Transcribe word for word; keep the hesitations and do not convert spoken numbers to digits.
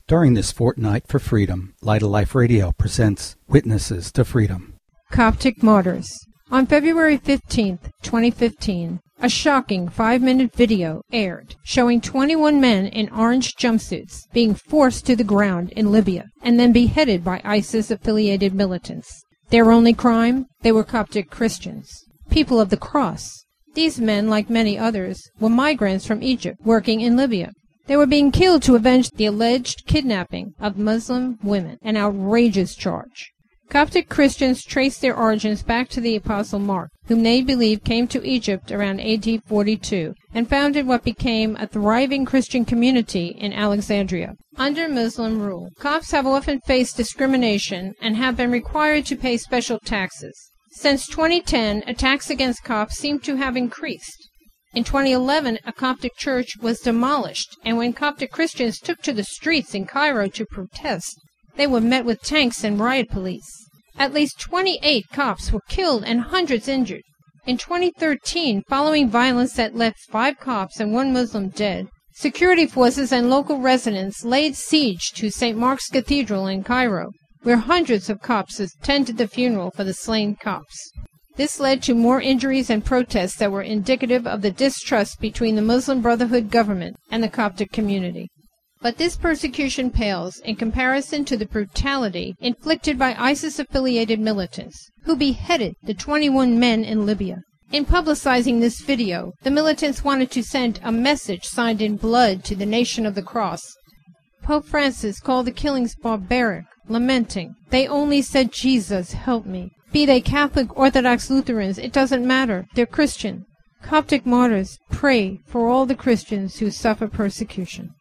During this fortnight for freedom, Light of Life Radio presents Witnesses to Freedom. Coptic Martyrs. On February fifteenth, twenty fifteen, a shocking five-minute video aired showing twenty-one men in orange jumpsuits being forced to the ground in Libya and then beheaded by ISIS-affiliated militants. Their only crime? They were Coptic Christians, people of the cross. These men, like many others, were migrants from Egypt working in Libya. They were being killed to avenge the alleged kidnapping of Muslim women, an outrageous charge. Coptic Christians trace their origins back to the Apostle Mark, whom they believe came to Egypt around A D forty-two and founded what became a thriving Christian community in Alexandria. Under Muslim rule, Copts have often faced discrimination and have been required to pay special taxes. Since twenty ten, attacks against Copts seem to have increased. In twenty eleven, a Coptic church was demolished, and when Coptic Christians took to the streets in Cairo to protest, they were met with tanks and riot police. At least twenty-eight Copts were killed and hundreds injured. In twenty thirteen, following violence that left five Copts and one Muslim dead, security forces and local residents laid siege to Saint Mark's Cathedral in Cairo, where hundreds of Copts attended the funeral for the slain Copts. This led to more injuries and protests that were indicative of the distrust between the Muslim Brotherhood government and the Coptic community. But this persecution pales in comparison to the brutality inflicted by ISIS-affiliated militants, who beheaded the twenty-one men in Libya. In publicizing this video, the militants wanted to send a message signed in blood to the Nation of the Cross. Pope Francis called the killings barbaric, lamenting, "They only said, 'Jesus, help me.' Be they Catholic, Orthodox, Lutherans, it doesn't matter. They're Christian. Coptic Martyrs, pray for all the Christians who suffer persecution."